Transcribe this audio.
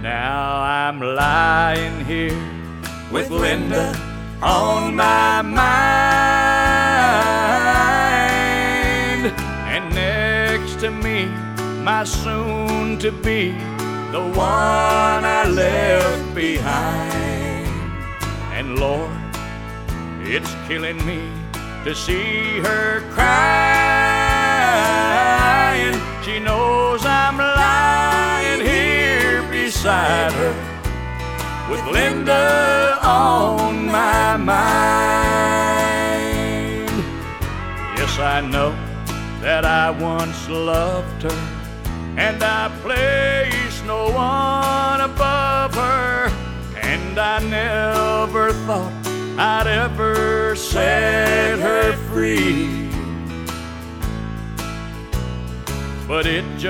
Now I'm lying here with Linda on my mind, and next to me, my soon-to-be, the one I left behind. And Lord, it's killing me to see her crying. She knows I'm lying here beside her with Linda on my mind. Yes, I know that I once loved her, and I placed no one above her, and I never thought I'd ever set her free. But it just